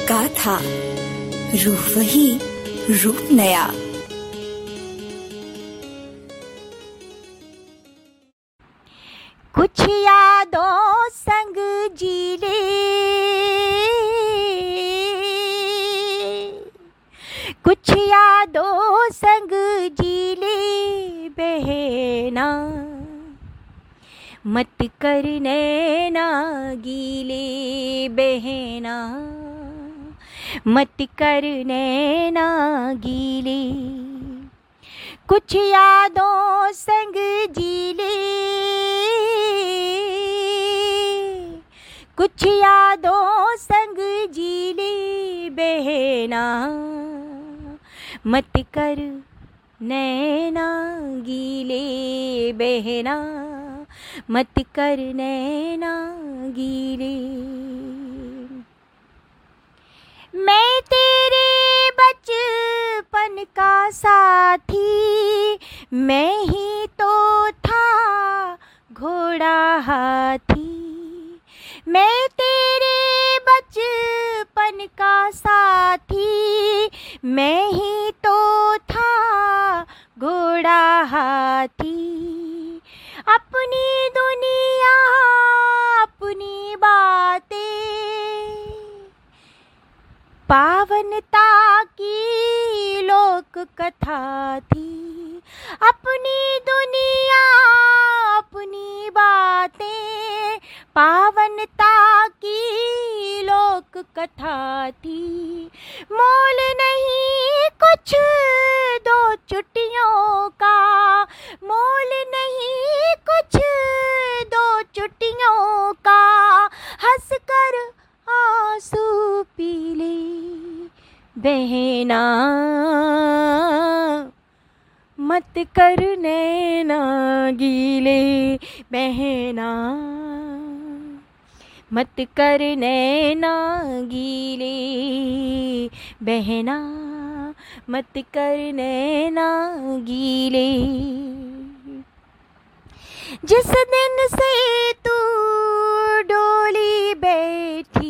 गाथा, रूह वही, रूप नया। कुछ यादों संग जी ले, कुछ यादों संग जी ले बहना, मत कर नैना गीले बहना, मत कर नैना गीले। कुछ यादों संग जी ले, कुछ यादों संग जी ले बहना, मत कर नैना गीले बहना, मत कर नैना गीले। मैं तेरे बचपन का साथी, मैं ही तो था घोड़ा हाथी। मैं तेरे बचपन का साथी, मैं ही तो था घोड़ा हाथी। अपनी दुनिया अपनी बातें, पावनता की लोक कथा थी। अपनी दुनिया अपनी बातें, पावनता की लोक कथा थी। मोल नहीं कुछ दो चुटियों का, मोल नहीं कुछ दो चुटियों का। हंस कर आंसू पी ले बहना, मत कर नैना गीले बहना, मत कर नैना गीले बहना, मत कर नैना गीले। जिस दिन से तू डोली बैठी,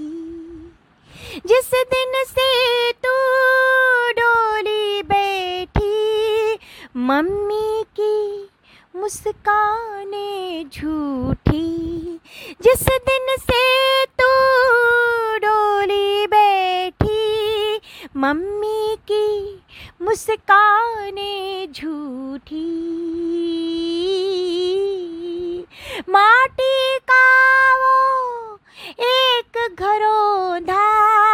जिस दिन से तू डोली बैठी, मम्मी की मुस्कानें झूठी। जिस दिन से तू डोली बैठी, मम्मी की मुस्कानें झूठी। माटी का वो एक घरौंधा,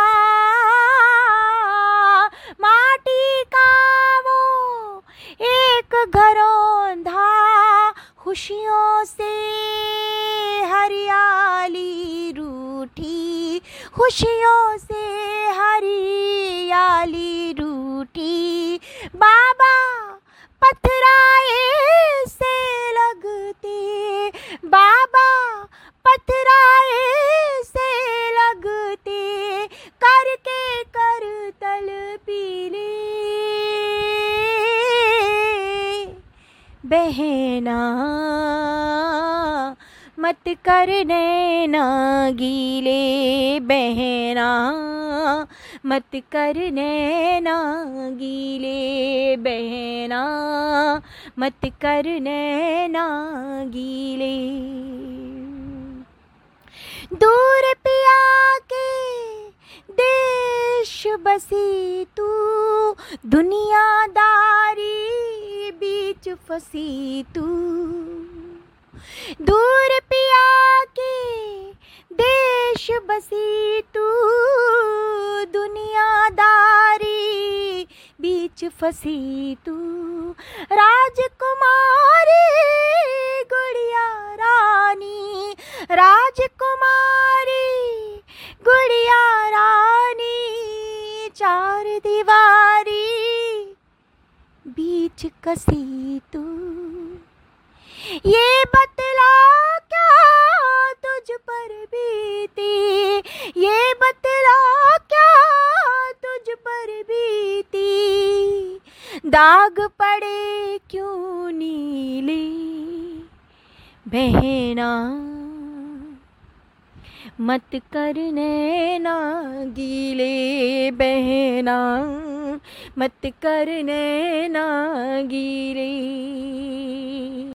माटी का वो एक घरौंधा, खुशियों से हरियाली रूठी, खुशियों से हरियाली रूठी। बाबा पथराए से लगते, बाबा पथराए से लगते, करके कर तल पीले बहना, मत कर नैना गीले बहना, मत कर नैना गीले बहना, मत कर नैना गीले। दूर पिया के देश बसी तू, दुनियादारी बीच फंसी तू। दूर पिया के देश बसी तू, दुनियादारी बीच फंसी तू। राजकुमारी गुड़िया रानी, राजकुमारी गुड़िया रानी, चार दीवारी बीच कसी तू। ये बतला क्या तुझ पर बीती, ये बतला क्या तुझ पर बीती। दाग पड़े क्यों नीले बहना, मत करने ना गीले बहना, मत करने ना गीले।